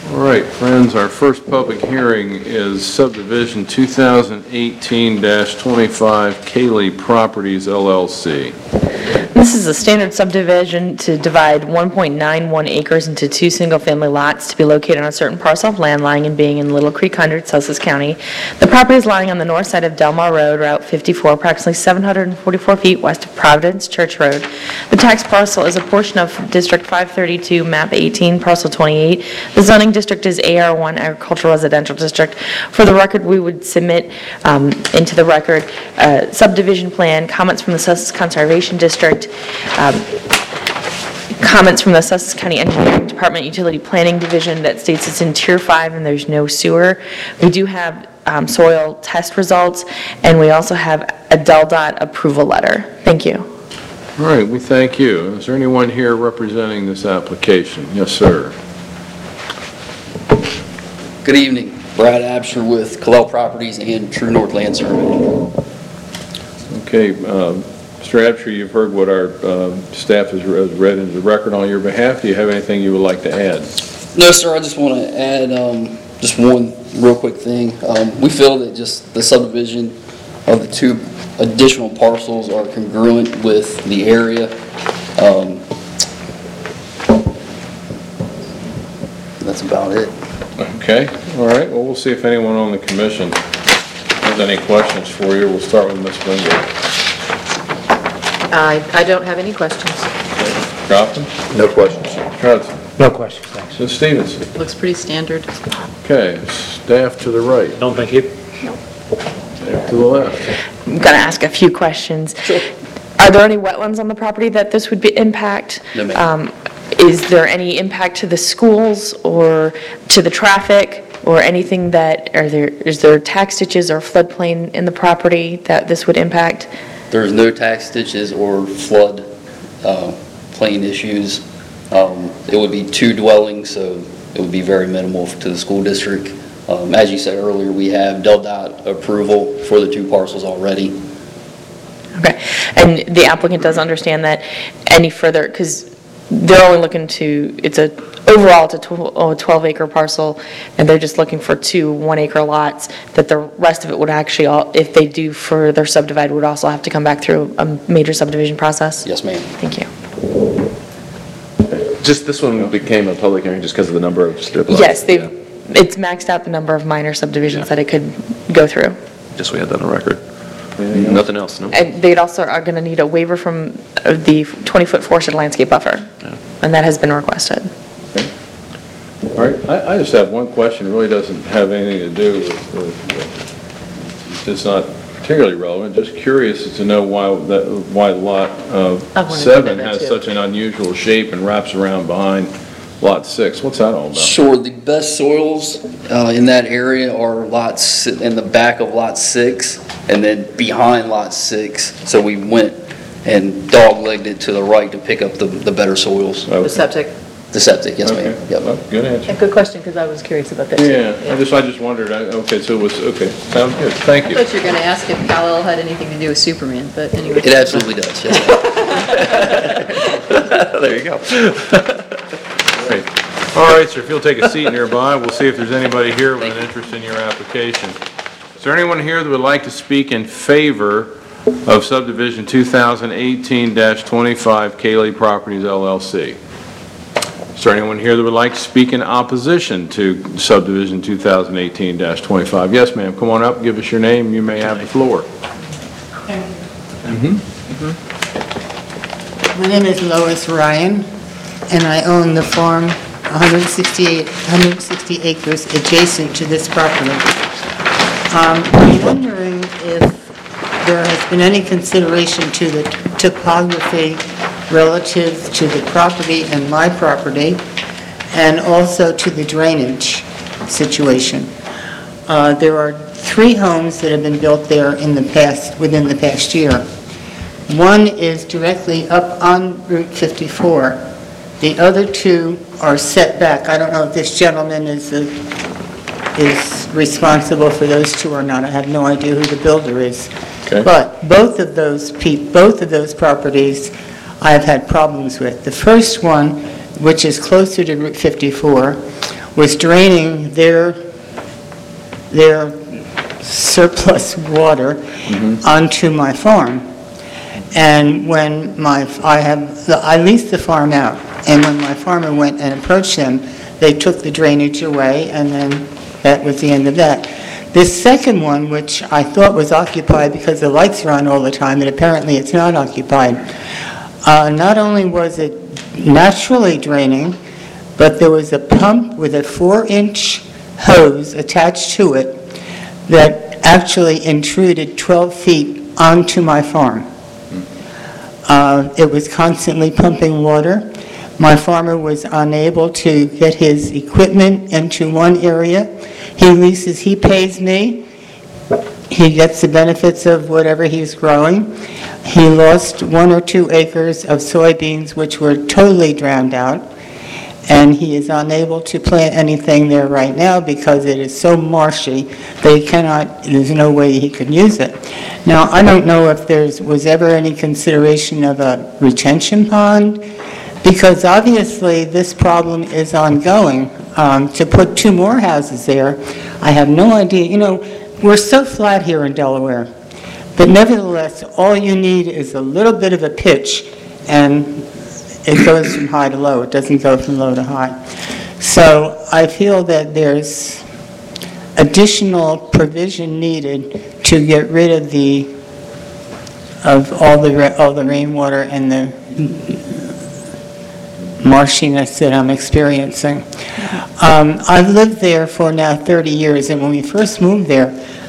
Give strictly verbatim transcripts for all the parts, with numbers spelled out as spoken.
All right, friends, our first public hearing is subdivision two thousand eighteen dash twenty-five Kaylee Properties, L L C. This is a standard subdivision to divide one point nine one acres into two single-family lots to be located on a certain parcel of land lying and being in Little Creek Hundred, Sussex County. The property is lying on the north side of Delmar Road, Route fifty-four, approximately seven hundred forty-four feet west of Providence Church Road. The tax parcel is a portion of District five thirty-two, Map eighteen, Parcel twenty-eight. The zoning district is A R one, Agricultural Residential District. For the record, we would submit um, into the record uh, subdivision plan, comments from the Sussex Conservation District, um, comments from the Sussex County Engineering Department Utility Planning Division that states it's in Tier five and there's no sewer. We do have um, soil test results, and we also have a D E L D O T approval letter. Thank you. All right, we thank you. Is there anyone here representing this application? Yes, sir. Good evening. Brad Absher with Callell Properties and True North Land Survey. Okay, um, Mister Absher, you've heard what our uh, staff has read into the record on your behalf. Do you have anything you would like to add? No, sir. I just want to add um, just one real quick thing. Um, we feel that just the subdivision of the two additional parcels are congruent with the area. Um, that's about it. Okay, all right. Well, we'll see if anyone on the commission has any questions for you. We'll start with Miz Linger. I, I don't have any questions. Goffin? No questions. Hudson? No questions, thanks. Miz Stevenson? Looks pretty standard. Okay, staff to the right. No, thank you. Staff to the left. I'm going to ask a few questions. Sure. Are there any wetlands on the property that this would be impact? No, ma'am. Um, Is there any impact to the schools or to the traffic or anything that, are there, is there tax ditches or floodplain in the property that this would impact? There's no tax ditches or flood uh, plain issues. Um, it would be two dwellings, so it would be very minimal to the school district. Um, as you said earlier, we have D E L D O T approval for the two parcels already. Okay, and the applicant does understand that any further, because they're only looking to, it's a, overall it's a twelve acre parcel, and they're just looking for two one acre lots, that the rest of it would actually, all, if they do further subdivide, would also have to come back through a major subdivision process? Yes, ma'am. Thank you. Just this one became a public hearing just because of the number of strip lots. Yes, they've, it's maxed out the number of minor subdivisions Yeah. that it could go through. Just we had that on record. Nothing else, no? And they'd also are going to need a waiver from the twenty foot forested landscape buffer, Yeah. and that has been requested. Okay. All right, I, I just have one question. It really doesn't have anything to do with, with it's not particularly relevant. Just curious as to know why that, why lot uh, I wanted to seven know that has too. such an unusual shape and wraps around behind lot six. What's that all about? Sure. The best soils uh, in that area are lots in the back of lot six and then behind lot six. So we went and dog-legged it to the right to pick up the, the better soils. Okay. The septic. The septic, yes, Okay. ma'am. Yep. Well, good answer. A good question, because I was curious about that too. Yeah, I just, I just wondered, I- okay, so it was, okay, sounds good, thank I you. thought you were going to ask if Kal-El had anything to do with Superman, but anyway. It absolutely does, yes. There you go. Great. All right, sir, if you'll take a seat nearby, we'll see if there's anybody here with an interest in your application. Is there anyone here that would like to speak in favor of subdivision two thousand eighteen dash twenty-five Kaylee Properties, L L C? Is there anyone here that would like to speak in opposition to subdivision two thousand eighteen dash twenty-five? Yes, ma'am, come on up, give us your name, you may have the floor. Mm-hmm. My name is Lois Ryan, and I own the farm, one hundred sixty-eight, one hundred sixty acres adjacent to this property. Um, I'm wondering if there has been any consideration to the topography relative to the property and my property, and also to the drainage situation. Uh, there are three homes that have been built there in the past, within the past year. One is directly up on Route fifty-four. The other two are set back. I don't know if this gentleman is the, is responsible for those two or not. I have no idea who the builder is. Okay. But both of those pe- both of those properties I've had problems with. The first one, which is closer to Route fifty-four, was draining their, their surplus water onto my farm. And when my, I have, I leased the farm out, and when my farmer went and approached them, they took the drainage away, and then that was the end of that. This second one, which I thought was occupied because the lights are on all the time, and apparently it's not occupied, uh, not only was it naturally draining, but there was a pump with a four-inch hose attached to it that actually intruded twelve feet onto my farm. Uh, It was constantly pumping water. My farmer was unable to get his equipment into one area. He leases, he pays me. He gets the benefits of whatever he's growing. He lost one or two acres of soybeans, which were totally drowned out. And he is unable to plant anything there right now because it is so marshy that he cannot, there's no way he could use it. Now, I don't know if there's, was ever any consideration of a retention pond, because obviously this problem is ongoing. Um, to put two more houses there, I have no idea, you know, we're so flat here in Delaware, but nevertheless, all you need is a little bit of a pitch, and it goes from high to low. It doesn't go from low to high. So I feel that there's additional provision needed to get rid of the, of all the, ra- all the rainwater and the marshiness that I'm experiencing. Um, I've lived there for now thirty years, and when we first moved there,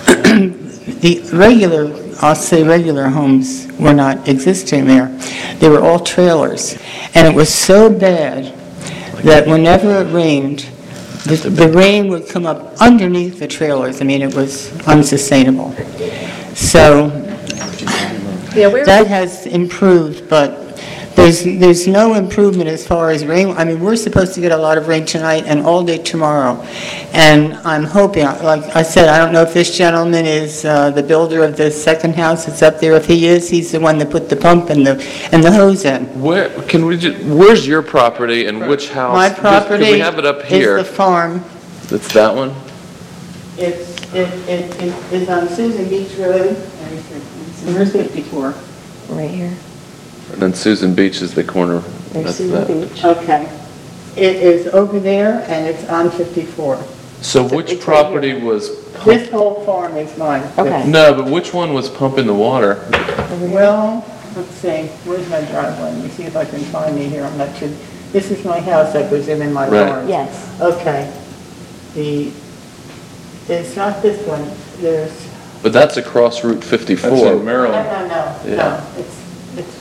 the regular, I'll say regular homes were not existing there. They were all trailers. And it was so bad that whenever it rained, the, the rain would come up underneath the trailers. I mean, it was unsustainable. So Yeah, where, that has improved, but there's, there's no improvement as far as rain. I mean, we're supposed to get a lot of rain tonight and all day tomorrow. And I'm hoping, like I said, I don't know if this gentleman is uh, the builder of the second house that's up there. If he is, he's the one that put the pump and the, and the hose in. Where, can we ju, where's your property and which house? My Just- property Can we have it up here? is the farm. It's that one? It's, it, it, it is on Susan Beach Road. Where's fifty-four? Right here. And then Susan Beach is the corner. There's That's Susan that. Beach. Okay. It is over there, and it's on fifty-four. So It's which right property here. was, This whole farm is mine. Okay. no, but which one was pumping the water? Well, let's see, where's my driveway? Let me see if I can find it here. I'm not sure. This is my house, I presume, in my Right. barn. Yes. Okay. The, it's not this one. There's, But that's across Route fifty-four. That's in no, Maryland. no, no, Yeah. no. It's, it's,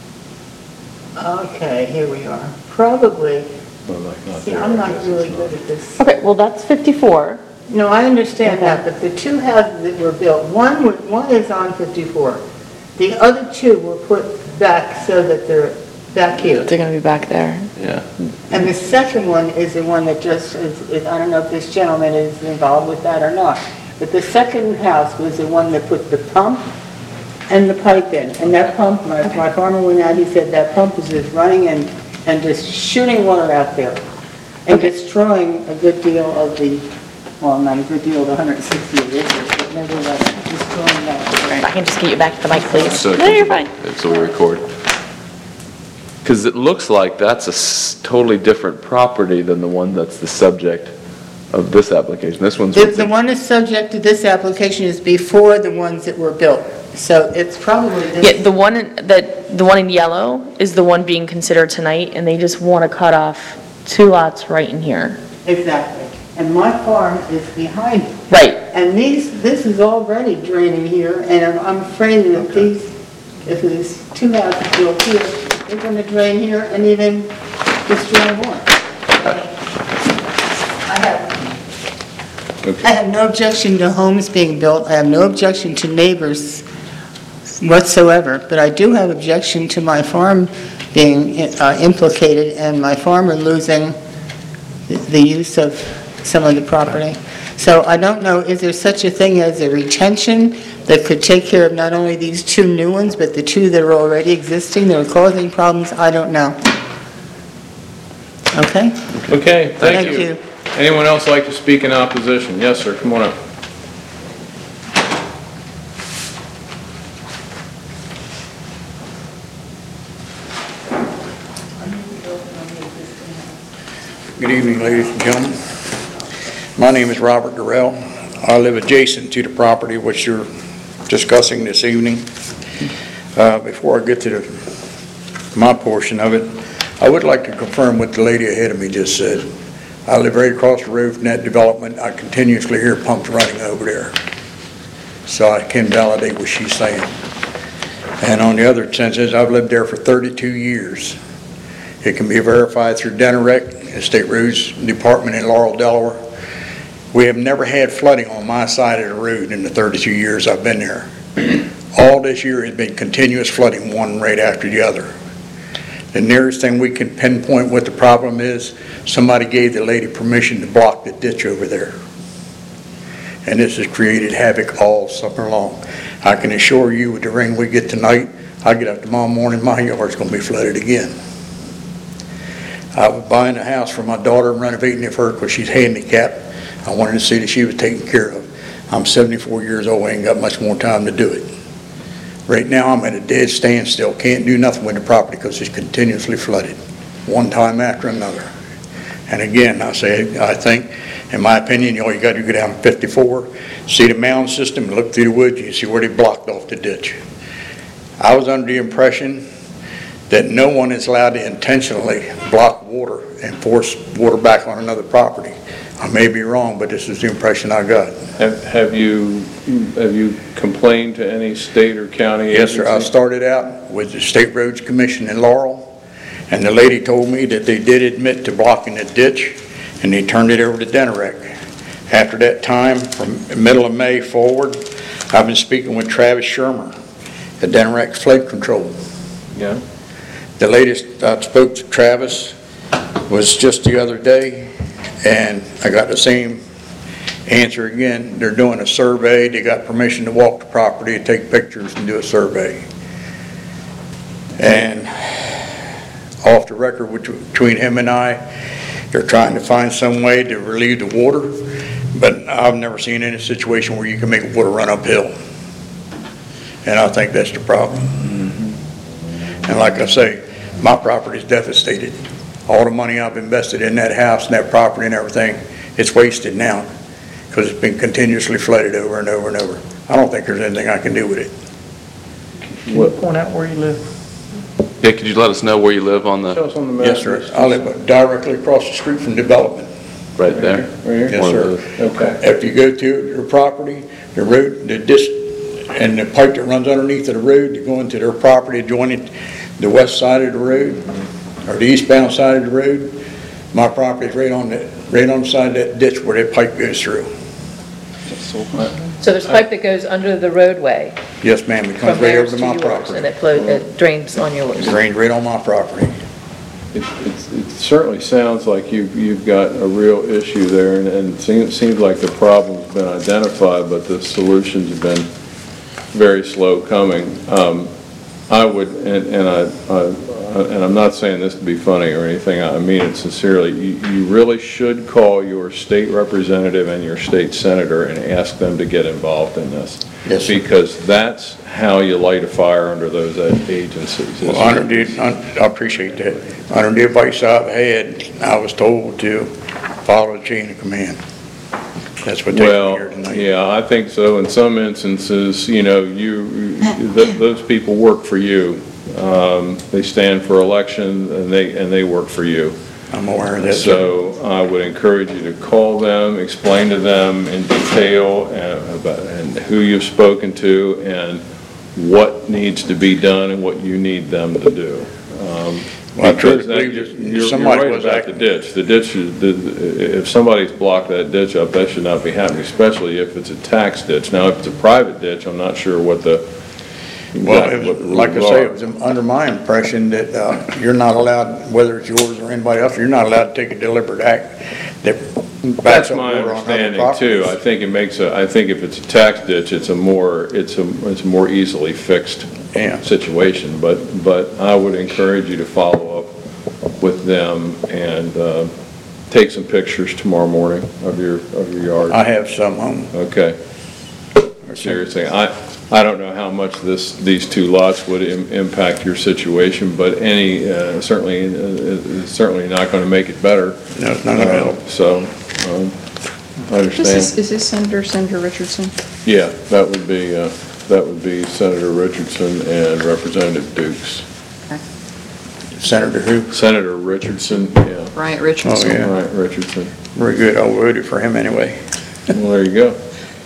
okay, here we are. Probably, see, I'm not really good at this. Okay, well, that's fifty-four. No, I understand that, but the two houses that were built, one, wa- one is on fifty-four. The other two were put back so that they're back here. They're going to be back there. Yeah. And the second one is the one that just, is, is- I don't know if this gentleman is involved with that or not, but the second house was the one that put the pump and the pipe in. And that pump, my, my farmer went out, he said that pump is just running and, and just shooting water out there and destroying a good deal of the, well, not a good deal of the one hundred sixty-eight acres, but nevertheless, destroying that. I can just get you back to the mic, please. So- No, you're fine. So we record. Because it looks like that's a s- totally different property than the one that's the subject of this application. This one's. The, the one that's subject to this application is before the ones that were built. So it's probably this. Yeah, the one, in- that, the one in yellow is the one being considered tonight, and they just want to cut off two lots right in here. Exactly. And my farm is behind it. Right. And these, this is already draining here, and I'm afraid that these, if there's two houses built here, they're going to drain here and even destroy more. I have, I have no objection to homes being built. I have no objection to neighbors whatsoever, but I do have objection to my farm being uh, implicated and my farmer losing the- the use of some of the property. So I don't know, is there such a thing as a retention that could take care of not only these two new ones, but the two that are already existing that are causing problems? I don't know. Okay? Okay, thank Thank you. you. Anyone else like to speak in opposition? Yes, sir, come on up. Good evening, ladies and gentlemen. My name is Robert Durrell. I live adjacent to the property which you're discussing this evening. Uh, Before I get to the, my portion of it, I would like to confirm what the lady ahead of me just said. I live right across the road from that development. I continuously hear pumps running over there. So I can validate what she's saying. And on the other senses, I've lived there for thirty-two years. It can be verified through Denarec, the State Roads Department in Laurel, Delaware. We have never had flooding on my side of the road in the thirty-two years I've been there. All this year has been continuous flooding, one right after the other. The nearest thing we can pinpoint what the problem is, somebody gave the lady permission to block the ditch over there. And this has created havoc all summer long. I can assure you with the rain we get tonight, I get up tomorrow morning, my yard's gonna be flooded again. I was buying a house for my daughter and renovating it for her because she's handicapped. I wanted to see that she was taken care of. I'm seventy-four years old, I ain't got much more time to do it. Right now, I'm at a dead standstill, can't do nothing with the property because it's continuously flooded, one time after another. And again, I say, I think, in my opinion, all you got to do is go down fifty-four, see the mound system, look through the woods, you see where they blocked off the ditch. I was under the impression that no one is allowed to intentionally block water and force water back on another property. I may be wrong, but this is the impression I got. Have have you, have you complained to any state or county Yes, agency? sir. I started out with the State Roads Commission in Laurel, and the lady told me that they did admit to blocking the ditch, and they turned it over to Denarec. After that time, from the middle of May forward, I've been speaking with Travis Shermer at Denarec Flood Control. Yeah. The latest I spoke to Travis was just the other day, and I got the same answer again. They're doing a survey. They got permission to walk the property, take pictures, and do a survey. And off the record between him and I, they're trying to find some way to relieve the water, but I've never seen any situation where you can make water run uphill. And I think that's the problem. And like I say, my property is devastated. All the money I've invested in that house and that property and everything, it's wasted now because it's been continuously flooded over and over and over. I don't think there's anything I can do with it. Can you point out where you live? Yeah, could you let us know where you live on Show the, us on the map. Yes, sir. I live directly across the street from development. right there? Right here? Yes, One sir. of those. Okay. If you go to your property, the road, the dis, and the pipe that runs underneath of the road to go into their property adjoining the west side of the road, or the eastbound side of the road, my property is right on the, right on the side of that ditch where that pipe goes through. So there's pipe that goes under the roadway Yes, ma'am, it from comes right theirs over to to my yours, property. and it flows, it drains on yours. It drains right on my property. It it's- it certainly sounds like you've, you've got a real issue there, and- and it seems, seems like the problem's been identified, but the solutions have been very slow coming. Um, I would, and, and I, I, and I'm not saying this to be funny or anything, I mean it sincerely, you, you really should call your state representative and your state senator and ask them to get involved in this. Yes, sir. Because that's how you light a fire under those agencies. Well, under the, I appreciate that. Under the advice I've had, I was told to follow the chain of command. That's what takes me Well, here tonight. yeah, I think so. In some instances, you know, you, th- those people work for you. Um, They stand for election, and they, and they work for you. I'm aware of that, sir. So I would encourage you to call them, explain to them in detail and about, and who you've spoken to, and what needs to be done and what you need them to do. Um, Well, I truly Because that- believe you're, that you're somebody right was about acting- the ditch. The ditch is, the- if somebody's blocked that ditch up, that should not be happening, especially if it's a tax ditch. Now, if it's a private ditch, I'm not sure what the, Well, exactly it what was, the like I rules say, are. it was under my impression that uh, you're not allowed, whether it's yours or anybody else, you're not allowed to take a deliberate act that That's backs up my water on other understanding too. I properties. think it makes a, I think if it's a tax ditch, it's a more, it's a, it's a more easily fixed Yeah. situation. But, but I would encourage you to follow up with them and uh, take some pictures tomorrow morning of your, of your yard? I have some home. Okay. Seriously, I, I don't know how much this, these two lots would im- impact your situation, but any, uh, certainly, uh, it's certainly not going to make it better. No, it's not gonna Uh, help. So, um, I This is, understand. is this Senator, Senator Richardson? Yeah, that would be, uh, that would be Senator Richardson and Representative Dukes. Senator who? Senator Richardson, yeah. Bryant Richardson? Oh, yeah. Right, Richardson. Very good. I voted for him anyway. Well, there you go.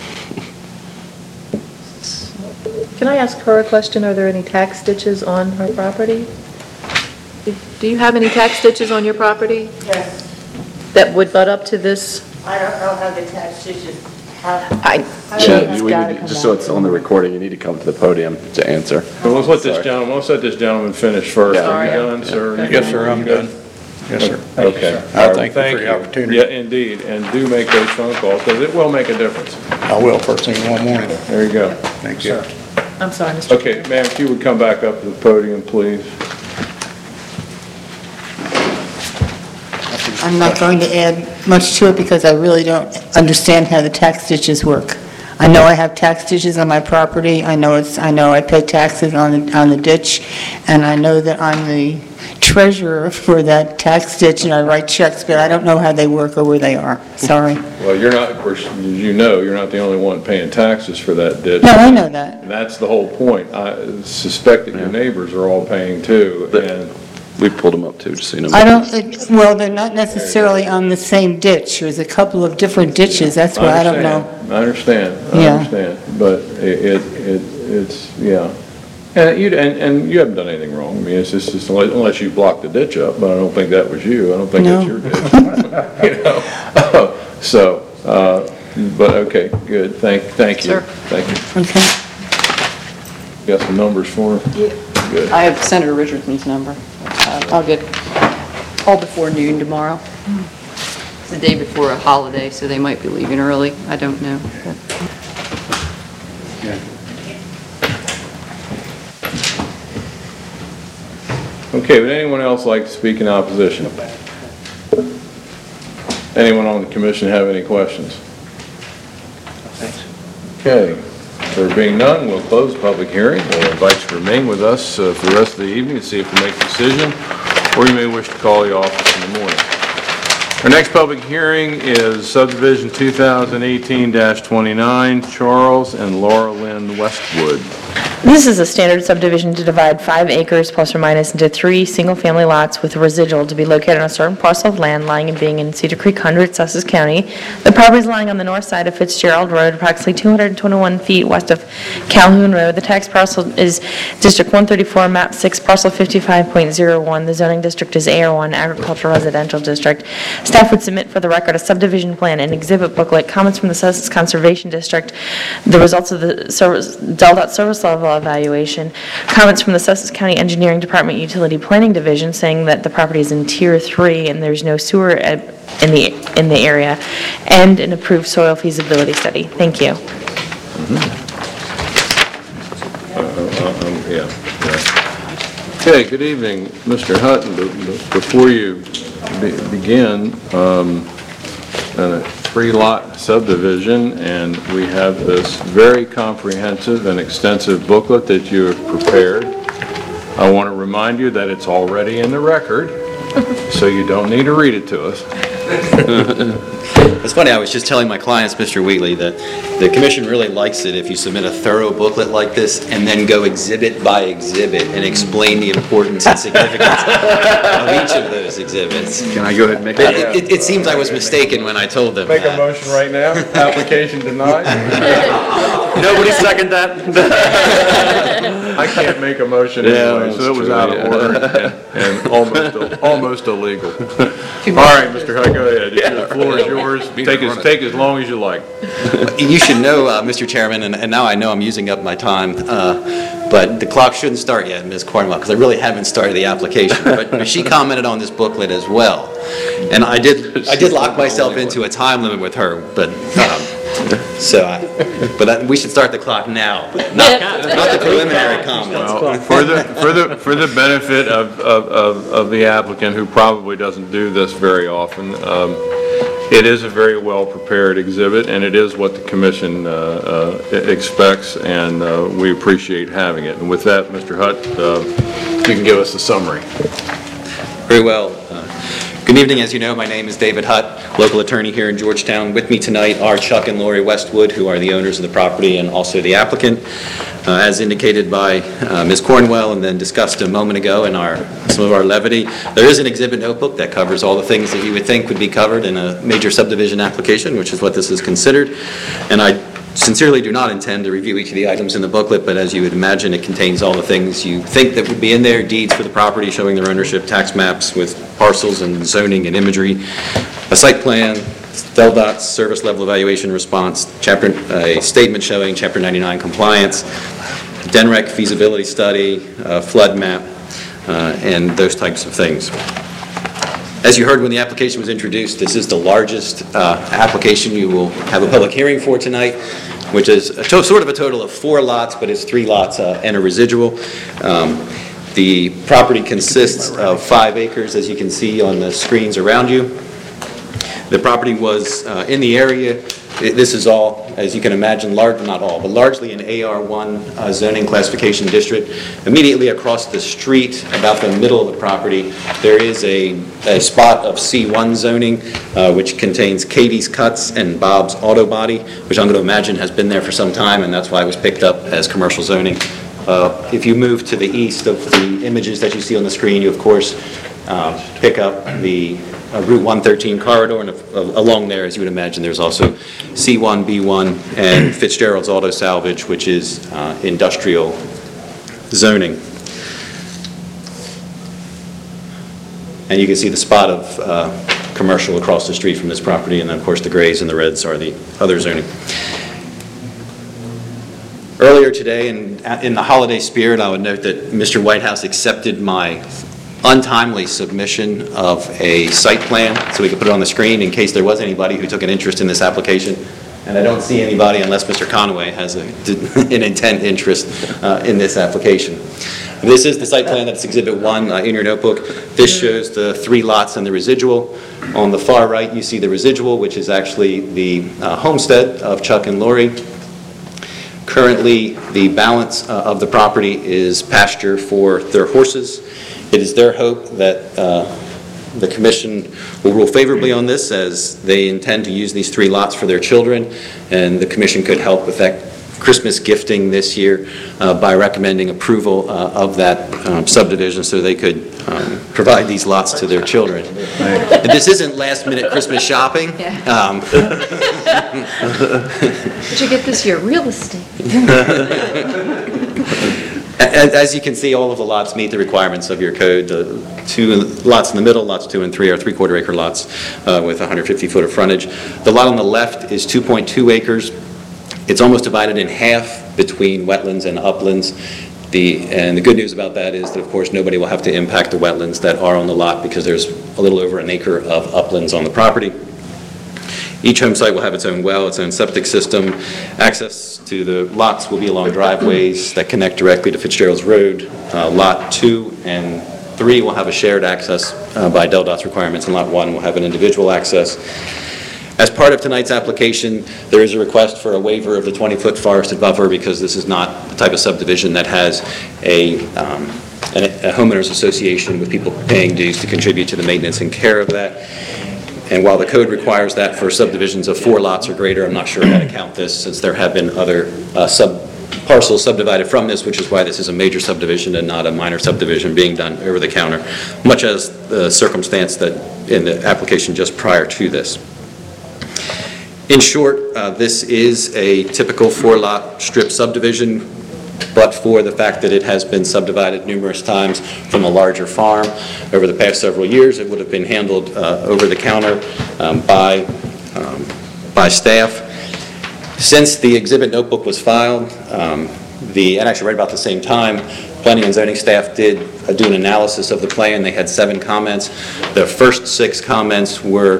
Can I ask her a question? Are there any tax ditches on her property? Do you have any tax ditches on your property Yes, that would butt up to this? I don't know how the tax ditches, how, I, Yeah, you- we need to- just so it's on the recording, you need to come to the podium to answer. Well, let's let this Sorry. gentleman, let's let this gentleman finish first. Yeah. Are you Sorry. done, sir? Yes, sir, I'm done. Yes, sir. Okay. I All right, thank you for the opportunity. Yeah, indeed, and do make those phone calls, because it will make a difference. I will first thing tomorrow morning. There you go. Thank you. I'm sorry, Mister Okay, ma'am, if you would come back up to the podium, please. I'm not going to add much to it because I really don't understand how the tax ditches work. I know I have tax ditches on my property, I know it's, I know I pay taxes on the, on the ditch, and I know that I'm the treasurer for that tax ditch and I write checks, but I don't know how they work or where they are. Sorry. Well, you're not, of course, as you know, you're not the only one paying taxes for that ditch. No, I know that. And that's the whole point. I suspect that your neighbors are all paying too, But- and We pulled them up too, just so you know. I don't, it- well, they're not necessarily on the same ditch. There's a couple of different ditches, that's why I don't know. I understand, I Yeah. understand, but it, it, it- it's, yeah. And you, and, and you haven't done anything wrong. I mean, it's just, it's unless unless you blocked the ditch up, but I don't think that was you. I don't think that's No. your ditch. You know? So, uh, but, okay, good, thank, thank you. Sir. Thank you. Okay. Got some numbers for him? Yeah. Good. I have Senator Richardson's number. Uh, I'll get, all before noon tomorrow. It's the day before a holiday, so they might be leaving early. I don't know. Okay, would anyone else like to speak in opposition? Anyone on the commission have any questions? Okay, there being none, we'll close the public hearing. We'll invite you to remain with us uh, for the rest of the evening to see if we make a decision, or you may wish to call the office in the morning. Our next public hearing is subdivision two thousand eighteen dash twenty-nine, Charles and Laura Lynn Westwood. This is a standard subdivision to divide five acres plus or minus into three single-family lots with a residual to be located on a certain parcel of land lying and being in Cedar Creek Hundred, Sussex County. The property is lying on the north side of Fitzgerald Road, approximately two hundred twenty-one feet west of Calhoun Road. The tax parcel is District one thirty-four, Map six, Parcel fifty-five point zero one. The zoning district is A R one, Agricultural Residential District. Staff would submit for the record a subdivision plan and exhibit booklet, comments from the Sussex Conservation District, the results of the service, DELDOT service level evaluation, comments from the Sussex County Engineering Department Utility Planning Division saying that the property is in Tier three and there's no sewer at- in the, in the area, and an approved soil feasibility study. Thank you. Um, Yeah. yeah. Okay, good evening, Mister Hutton. Be- be- Before you be- begin, um, a three-lot subdivision, and we have this very comprehensive and extensive booklet that you have prepared. I want to remind you that it's already in the record, so you don't need to read it to us. It's funny, I was just telling my clients, Mister Wheatley, that the commission really likes it if you submit a thorough booklet like this and then go exhibit by exhibit and explain the importance and significance of each of those exhibits. Can I go ahead and make It, that? it, it seems I was mistaken when I told them Make a that. motion right now, application denied. Nobody second that? I can't make a motion Yeah, anyway, so that's it was true, out of yeah. order and and almost, almost illegal. All right, Mister Hutt, go ahead. The floor is yours. Take as, take as long as you like. You should know, uh, Mister Chairman, and, and now I know I'm using up my time, uh, but the clock shouldn't start yet, Miz Cornwell, because I really haven't started the application. But she commented on this booklet as well. And I did, I did lock myself into a time limit with her, but um, So, I- but that- we should start the clock now, not not the preliminary comments. Well, for the, for the, for the benefit of, of, of of the applicant, who probably doesn't do this very often, um, it is a very well-prepared exhibit, and it is what the commission uh, uh, expects, and uh, we appreciate having it. And with that, Mister Hutt, uh, you can give us a summary. Very well. Uh, Good evening. As you know, my name is David Hutt, local attorney here in Georgetown. With me tonight are Chuck and Lori Westwood, who are the owners of the property and also the applicant. Uh, As indicated by uh, Miz Cornwell and then discussed a moment ago in our, some of our levity, there is an exhibit notebook that covers all the things that you would think would be covered in a major subdivision application, which is what this is considered. And I sincerely do not intend to review each of the items in the booklet, but as you would imagine, it contains all the things you think that would be in there: deeds for the property showing their ownership, tax maps with parcels and zoning and imagery, a site plan, D E L DOT's service level evaluation response, chapter, a statement showing Chapter ninety-nine compliance, D E N R E C feasibility study, uh, flood map, uh, and those types of things. As you heard when the application was introduced, this is the largest uh, application you will have a public hearing for tonight, which is a to- sort of a total of four lots, but it's three lots uh, and a residual. Um, The property consists of five acres, as you can see on the screens around you. The property was uh, in the area. It- This is all, as you can imagine, large, not all, but largely an A R one uh, zoning classification district. Immediately across the street, about the middle of the property, there is a, a spot of C one zoning, uh, which contains Katie's Cuts and Bob's Auto Body, which I'm going to imagine has been there for some time, and that's why it was picked up as commercial zoning. Uh, If you move to the east of the images that you see on the screen, you, of course, uh, pick up the uh, Route one thirteen corridor, and uh, along there, as you would imagine, there's also C one, B one, and Fitzgerald's Auto Salvage, which is uh, industrial zoning. And you can see the spot of uh, commercial across the street from this property, and then, of course, the grays and the reds are the other zoning. Earlier today, in, in the holiday spirit, I would note that Mister Whitehouse accepted my untimely submission of a site plan, so we could put it on the screen in case there was anybody who took an interest in this application. And I don't see anybody unless Mister Conway has a, an intent interest uh, in this application. This is the site plan, that's Exhibit one uh, in your notebook. This shows the three lots and the residual. On the far right, you see the residual, which is actually the uh, homestead of Chuck and Lori. Currently, the balance uh, of the property is pasture for their horses. It is their hope that uh, the commission will rule favorably on this, as they intend to use these three lots for their children, and the commission could help with that Christmas gifting this year uh, by recommending approval uh, of that um, subdivision so they could um, provide these lots to their children. And this isn't last-minute Christmas shopping. Um, Did you get this year? Real estate. As as you can see, all of the lots meet the requirements of your code. The two lots in the middle, lots two and three, are three-quarter acre lots uh, with one hundred fifty foot of frontage. The lot on the left is two point two acres. It's almost divided in half between wetlands and uplands. The, and the good news about that is that, of course, nobody will have to impact the wetlands that are on the lot because there's a little over an acre of uplands on the property. Each home site will have its own well, its own septic system. Access to the lots will be along driveways that connect directly to Fitzgerald's Road. Uh, Lot two and three will have a shared access uh, by D E L DOT's requirements, and Lot one will have an individual access. As part of tonight's application, there is a request for a waiver of the twenty foot forested buffer because this is not the type of subdivision that has a, um, a homeowners association with people paying dues to contribute to the maintenance and care of that. And while the code requires that for subdivisions of four lots or greater, I'm not sure how to count this, since there have been other uh, sub parcels subdivided from this, which is why this is a major subdivision and not a minor subdivision being done over the counter, much as the circumstance that in the application just prior to this. In short, uh, this is a typical four-lot strip subdivision, but for the fact that it has been subdivided numerous times from a larger farm over the past several years, it would have been handled uh, over the counter um, by, um, by staff. Since the exhibit notebook was filed, um, the, and actually right about the same time, Planning and Zoning staff did uh, do an analysis of the plan. They had seven comments. The first six comments were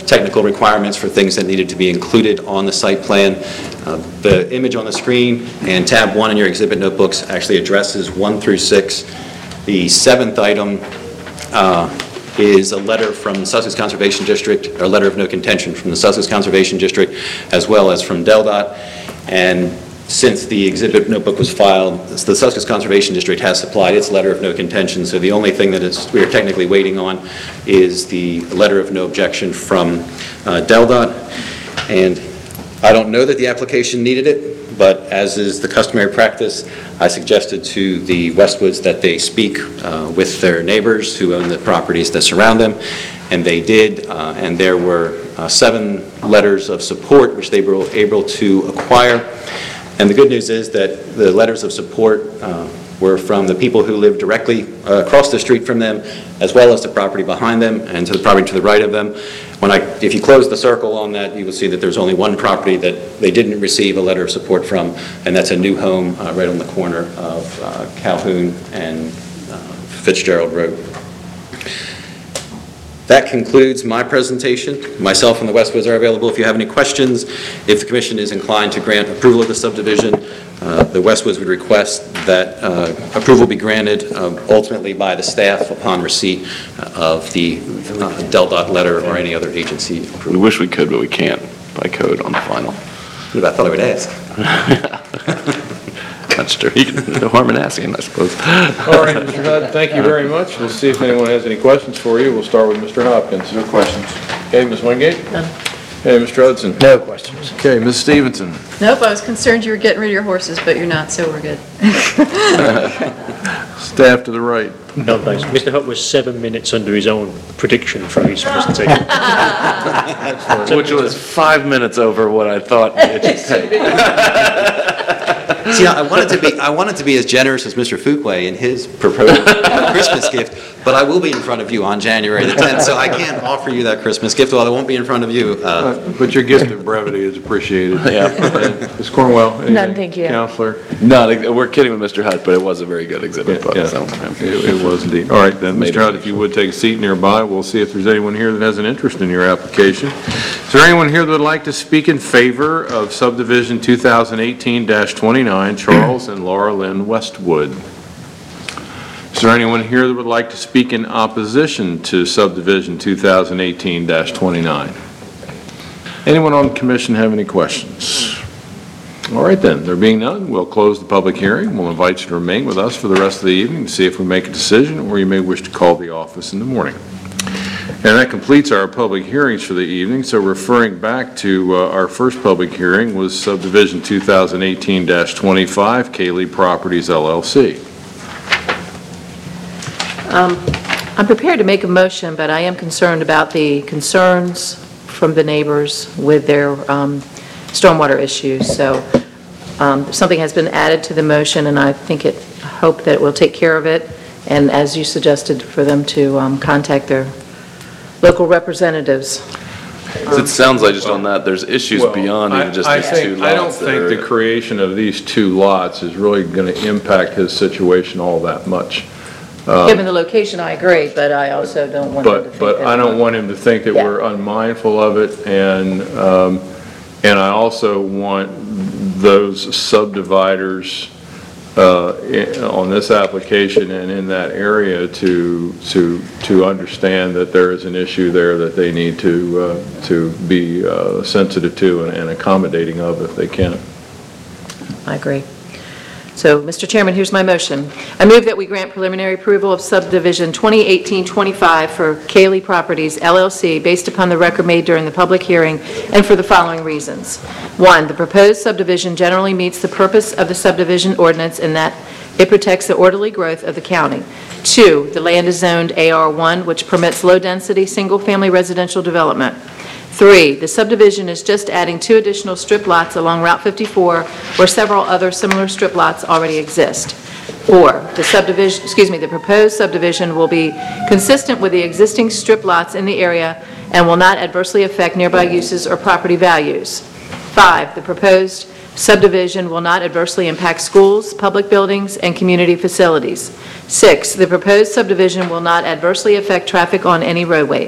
technical requirements for things that needed to be included on the site plan. Uh, The image on the screen and tab one in your exhibit notebooks actually addresses one through six. The seventh item uh, is a letter from the Sussex Conservation District, or a letter of no contention from the Sussex Conservation District, as well as from DelDOT. And since the exhibit notebook was filed, the Sussex Conservation District has supplied its letter of no contention, so the only thing that is, we are technically waiting on is the letter of no objection from uh, DelDOT. And I don't know that the application needed it, but as is the customary practice, I suggested to the Westwoods that they speak uh, with their neighbors who own the properties that surround them, and they did, uh, and there were uh, seven letters of support which they were able to acquire. And the good news is that the letters of support uh, were from the people who live directly uh, across the street from them, as well as the property behind them and to the property to the right of them. When I, if you close the circle on that, you will see that there's only one property that they didn't receive a letter of support from, and that's a new home uh, right on the corner of uh, Calhoun and uh, Fitzgerald Road. That concludes my presentation. Myself and the Westwoods are available if you have any questions. If the Commission is inclined to grant approval of the subdivision, uh, the Westwoods would request that uh, approval be granted uh, ultimately by the staff upon receipt of the uh, DelDOT letter or any other agency approval. We wish we could, but we can't by code on the final. I thought I would ask. That's true. You can, no harm in asking, I suppose. All right, Mister Hudd, thank you very much. We'll see if anyone has any questions for you. We'll start with Mister Hopkins. No questions. Okay, Miz Wingate? None. Okay, Mister Hudson? No questions. Okay, Miz Stevenson? Nope, I was concerned you were getting rid of your horses, but you're not, so we're good. Staff to the right. No, thanks. Mister Hutt was seven minutes under his own prediction for his presentation. Which was five minutes over what I thought it should take. See, I wanted to be I wanted to be as generous as Mister Fuqua in his proposed Christmas gift, but I will be in front of you on January the tenth, so I can't offer you that Christmas gift, while I won't be in front of you. Uh, Uh, But your gift of brevity is appreciated. Yeah. Miz Cornwell? anything? None, thank you. Counselor? No, we're kidding with Mister Hutt, but it was a very good exhibit. Yeah, so, It it was indeed. All right, then, Made Mister it. Hutt, if you would take a seat nearby, we'll see if there's anyone here that has an interest in your application. Is there anyone here that would like to speak in favor of subdivision two thousand eighteen dash twenty-nine, Charles and Laura Lynn Westwood? Is there anyone here that would like to speak in opposition to subdivision two thousand eighteen dash twenty-nine? Anyone on the commission have any questions? All right then, there being none, we'll close the public hearing. We'll invite you to remain with us for the rest of the evening to see if we make a decision, or you may wish to call the office in the morning. And that completes our public hearings for the evening. So referring back to uh, our first public hearing was subdivision two thousand eighteen dash twenty-five, Kaylee Properties L L C. Um, I'm prepared to make a motion, but I am concerned about the concerns from the neighbors with their um, stormwater issues. So um, something has been added to the motion, and I think it, I hope that it will take care of it. And as you suggested, for them to um, contact their local representatives. it sounds like just on that, there's issues Well, beyond I- even just I these think- two lots. I don't that think are- the creation of these two lots is really going to impact his situation all that much. Given the location, I agree, but I also don't want them to But, think but that- I don't want him to think that Yeah. we're unmindful of it, and, um, and I also want those subdividers uh, i- on this application and in that area to, to, to understand that there is an issue there that they need to, uh, to be uh, sensitive to and- and accommodating of if they can. I agree. So, Mister Chairman, here's my motion. I move that we grant preliminary approval of subdivision twenty eighteen twenty-five for Kaylee Properties, L L C, based upon the record made during the public hearing, and for the following reasons. One, the proposed subdivision generally meets the purpose of the subdivision ordinance in that it protects the orderly growth of the county. Two, the land is zoned A R one, which permits low-density, single-family residential development. Three, the subdivision is just adding two additional strip lots along Route fifty-four, where several other similar strip lots already exist. Four, the subdivision, excuse me, the proposed subdivision will be consistent with the existing strip lots in the area and will not adversely affect nearby uses or property values. Five, the proposed subdivision will not adversely impact schools, public buildings, and community facilities. Six, the proposed subdivision will not adversely affect traffic on any roadways.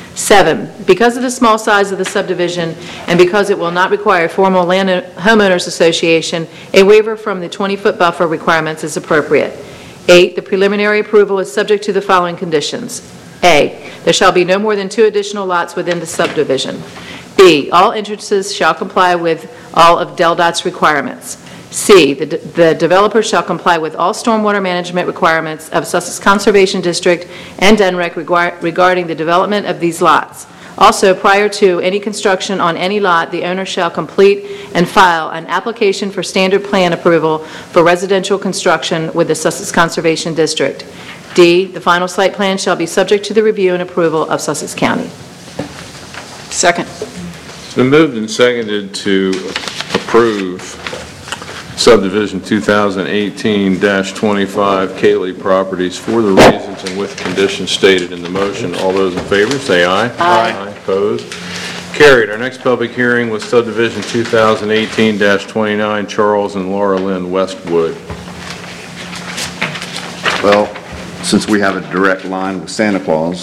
Seven, because of the small size of the subdivision and because it will not require formal land homeowners association, a waiver from the twenty-foot buffer requirements is appropriate. Eight, the preliminary approval is subject to the following conditions. A, there shall be no more than two additional lots within the subdivision. B, all entrances shall comply with all of Del Dot's requirements. C, the, the developer shall comply with all stormwater management requirements of Sussex Conservation District and D N R E C regard, regarding the development of these lots. Also, prior to any construction on any lot, the owner shall complete and file an application for standard plan approval for residential construction with the Sussex Conservation District. D, the final site plan shall be subject to the review and approval of Sussex County. Second. It's been moved and seconded to approve subdivision two thousand eighteen dash twenty-five Cayley Properties for the reasons and with conditions stated in the motion. All those in favor, say aye. Aye. Aye. Opposed? Carried. Our next public hearing was subdivision two thousand eighteen dash twenty-nine Charles and Laura Lynn Westwood. Well, since we have a direct line with Santa Claus,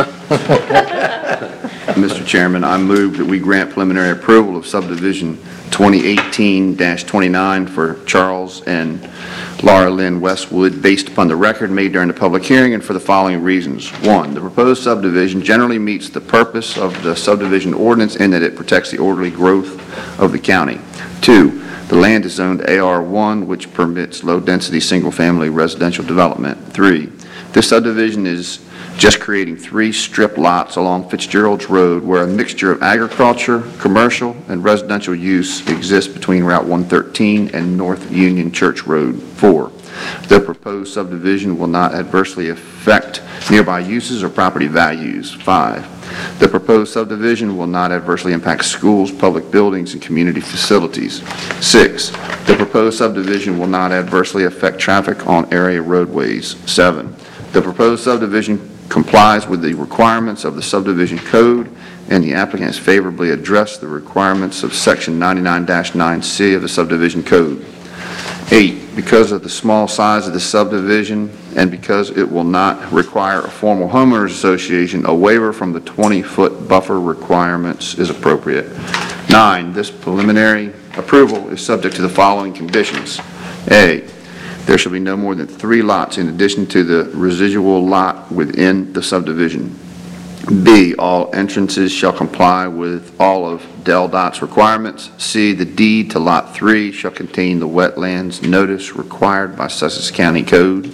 Mister Chairman, I move that we grant preliminary approval of subdivision twenty eighteen dash twenty-nine for Charles and Laura Lynn Westwood based upon the record made during the public hearing and for the following reasons. One, the proposed subdivision generally meets the purpose of the subdivision ordinance in that it protects the orderly growth of the county. Two, the land is zoned A R one, which permits low-density single-family residential development. Three, this subdivision is just creating three strip lots along Fitzgerald's Road where a mixture of agriculture, commercial, and residential use exists between Route one thirteen and North Union Church Road. Four, the proposed subdivision will not adversely affect nearby uses or property values. Five, the proposed subdivision will not adversely impact schools, public buildings, and community facilities. Six, the proposed subdivision will not adversely affect traffic on area roadways. Seven, the proposed subdivision complies with the requirements of the subdivision code, and the applicant has favorably addressed the requirements of section ninety-nine dash nine C of the subdivision code. Eight, because of the small size of the subdivision and because it will not require a formal homeowners association, a waiver from the twenty-foot buffer requirements is appropriate. Nine, this preliminary approval is subject to the following conditions. A, there shall be no more than three lots in addition to the residual lot within the subdivision. B, all entrances shall comply with all of Del Dot's requirements. C, the deed to Lot three shall contain the wetlands notice required by Sussex County Code.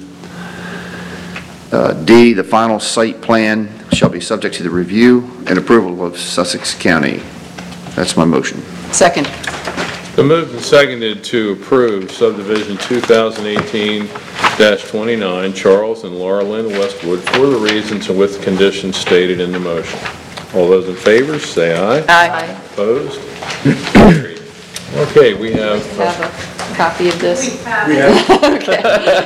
Uh, D, the final site plan shall be subject to the review and approval of Sussex County. That's my motion. Second. The moved and seconded to approve subdivision two thousand eighteen dash twenty-nine Charles and Laura Lynn Westwood for the reasons and with conditions stated in the motion. All those in favor, say aye. Aye. Opposed? Carried. Okay, we have... uh, Have a copy of this? We have, Okay.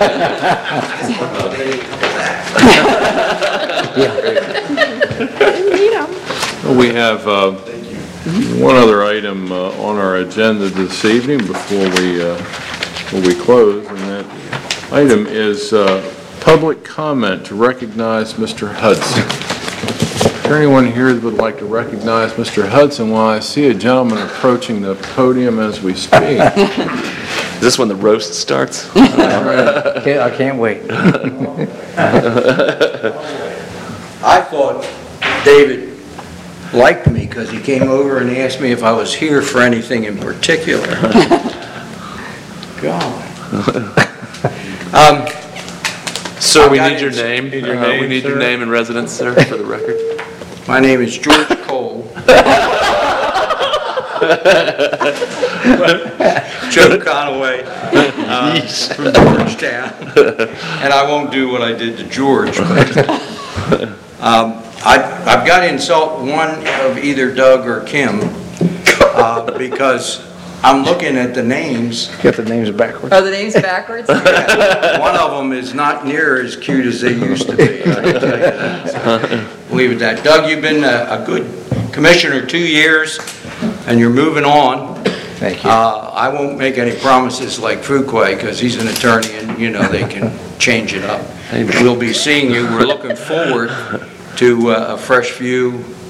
We have uh, one other item uh, on our agenda this evening before we, uh, before we close, and that item is uh, public comment to recognize Mister Hudson. Is there anyone here that would like to recognize Mister Hudson? While I see a gentleman approaching the podium as we speak. Is this when the roast starts? I can't wait. I thought David liked me because he came over and asked me if I was here for anything in particular. God. Um, Sir, we I got need your it. name. Need your Uh, name, We need your sir. name and residence, sir, for the record. My name is George Cole. Joe Conaway, uh, from Georgetown. And I won't do what I did to George, but um, I, I've got to insult one of either Doug or Kim uh, because I'm looking at the names. Get the names backwards. Are the names backwards? One of them is not near as cute as they used to be. I can tell you that. Leave it at that. Doug, you've been a, a good commissioner two years, and you're moving on. Thank you. Uh, I won't make any promises like Fuquay because he's an attorney, and you know they can change it up. We'll be seeing you. We're looking forward to uh, a fresh view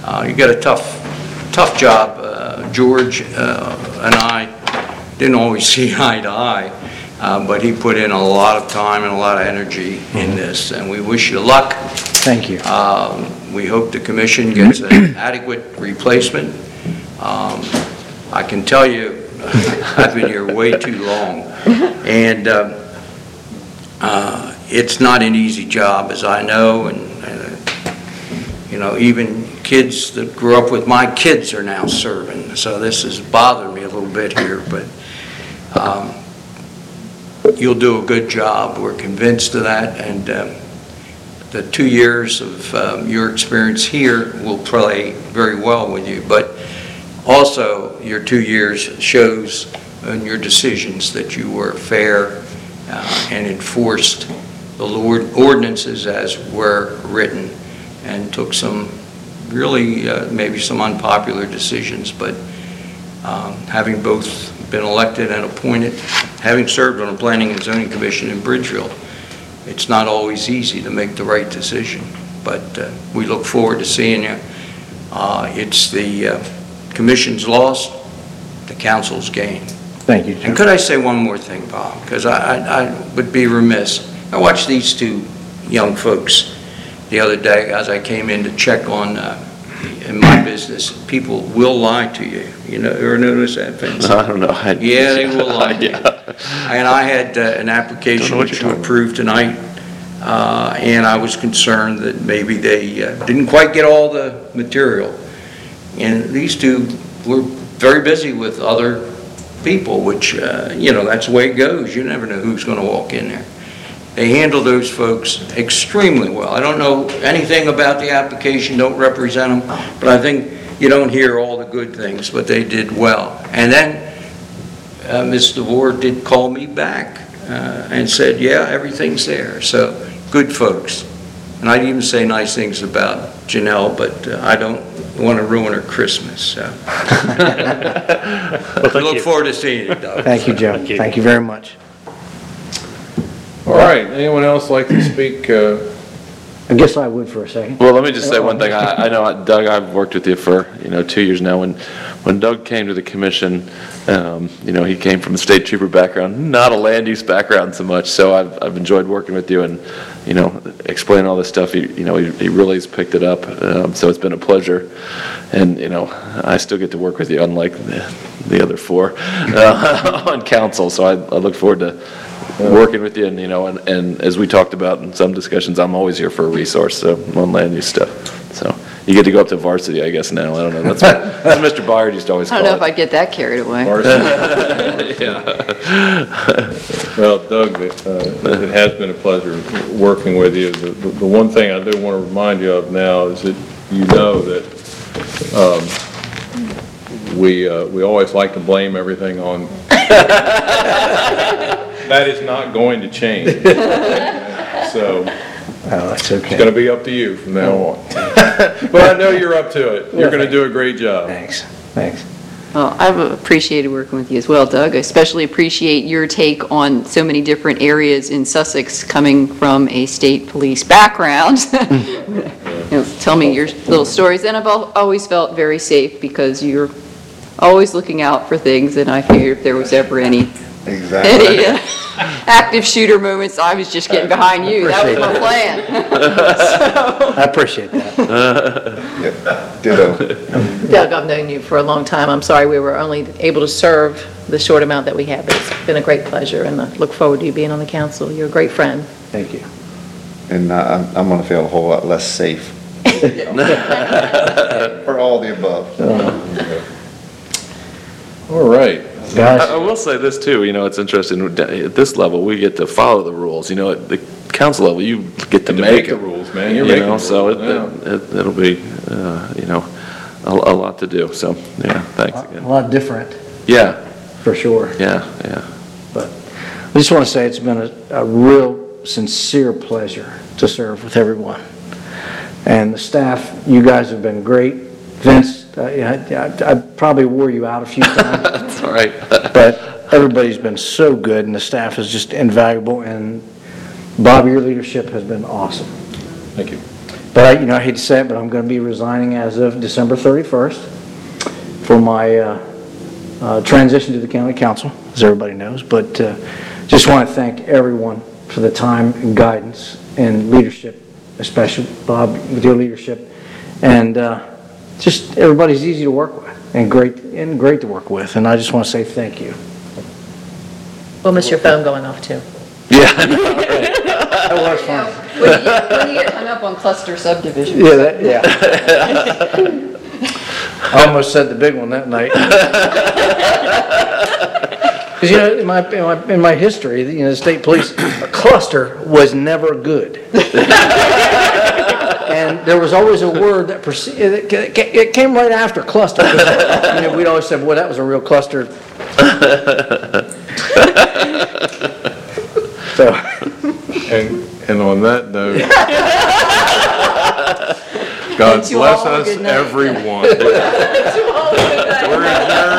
Uh, You got a tough, tough job. Uh, George uh, and I didn't always see eye to eye, uh, but he put in a lot of time and a lot of energy in this, and we wish you luck. Thank you. Um, We hope the commission gets an adequate replacement. Um, I can tell you, I've been here way too long, and uh, uh, it's not an easy job, as I know, and, uh, you know, even kids that grew up with my kids are now serving, so this has bothered me a little bit here, but um, you'll do a good job. We're convinced of that, and um, the two years of um, your experience here will play very well with you, but also your two years shows in your decisions that you were fair uh, and enforced the Lord ordinances as were written, and took some really uh, maybe some unpopular decisions, but um, having both been elected and appointed, having served on a planning and zoning commission in Bridgeville, it's not always easy to make the right decision, but uh, we look forward to seeing you. Uh, it's the uh, commission's loss, the council's gain. Thank you, Jim. And could I say one more thing, Bob? Because I, I, I would be remiss. I watched these two young folks the other day as I came in to check on, uh, in my business, people will lie to you. You know, ever notice that, Vince? I don't know. I- Yeah, they will lie to you. Yeah. And I had uh, an application what which you're you talking approved tonight, uh, and I was concerned that maybe they uh, didn't quite get all the material. And these two were very busy with other people, which, uh, you know, that's the way it goes. You never know who's going to walk in there. They handled those folks extremely well. I don't know anything about the application, don't represent them, but I think you don't hear all the good things, but they did well. And then uh, Miz DeVore did call me back uh, and said, yeah, everything's there. So good folks. And I'd even say nice things about Janelle, but uh, I don't want to ruin her Christmas. So. Well, I look you. forward to seeing you, Doug. Thank you, Joe. Thank you. Thank you very much. All right, anyone else like to speak? uh, I guess I would for a second. Well, let me just say one thing. I, I know, Doug, I've worked with you for, you know, two years now. When, when Doug came to the commission, um, you know, he came from a state trooper background, not a land use background so much. So I've, I've enjoyed working with you and, you know, explaining all this stuff. He, you know, he, he really has picked it up. Um, so it's been a pleasure. And, you know, I still get to work with you, unlike the, the other four uh, on council. So I, I look forward to working with you, and, you know, and, and as we talked about in some discussions, I'm always here for a resource, so on land use stuff. So you get to go up to varsity, I guess, now. I don't know. That's what, that's what Mister Byard used to always I call don't know if it. I'd get that carried away. Yeah. Well, Doug, uh, it has been a pleasure working with you. The, the the one thing I do want to remind you of now is that you know that um, we uh, we always like to blame everything on. That is not going to change. So Oh, that's okay. it's going to be up to you from now on. But I know you're up to it. You're going to do a great job. Thanks, thanks. Well, I've appreciated working with you as well, Doug. I especially appreciate your take on so many different areas in Sussex coming from a state police background. You know, tell me your little stories. And I've al- always felt very safe because you're always looking out for things, and I figured if there was ever any Exactly. Any uh, active shooter moments, I was just getting behind you. That was my plan. I appreciate that. Ditto. Doug, I've known you for a long time. I'm sorry we were only able to serve the short amount that we have, but it's been a great pleasure, and I look forward to you being on the council. You're a great friend. Thank you. And uh, I'm, I'm gonna feel a whole lot less safe. For all the above. All right. I, I will say this too, you know, it's interesting, at this level, we get to follow the rules, you know, at the council level, you get to To make make the them. rules, man. You're You making know, the so rules it, now. it, it'll be, uh, you know, a, a lot to do, so, yeah, thanks A again. lot different, Yeah, for sure. yeah, yeah. But I just want to say it's been a, a real sincere pleasure to serve with everyone. And the staff, you guys have been great. Vince, uh, yeah, I, I probably wore you out a few times. That's all right. But everybody's been so good, and the staff is just invaluable. And Bob, your leadership has been awesome. Thank you. But I, you know, I hate to say it, but I'm going to be resigning as of December thirty-first for my uh, uh, transition to the county council, as everybody knows. But uh, just want to thank everyone for the time and guidance and leadership, especially Bob with your leadership, and uh, just everybody's easy to work with and great and great to work with. And I just want to say thank you. We'll miss your phone going off, too. That was fun. When you get- when you get hung up on cluster subdivisions. Yeah, that, yeah. I almost said the big one that night. Because, you know, in my, in my, in my history, you know, the state police, a cluster was never good. And there was always a word that, proce- it ca- it came right after cluster. You know, we'd always say, boy, that was a real cluster. So. And, and on that note, God And to bless all, us, good night. everyone. To all, good night. We're adjourned.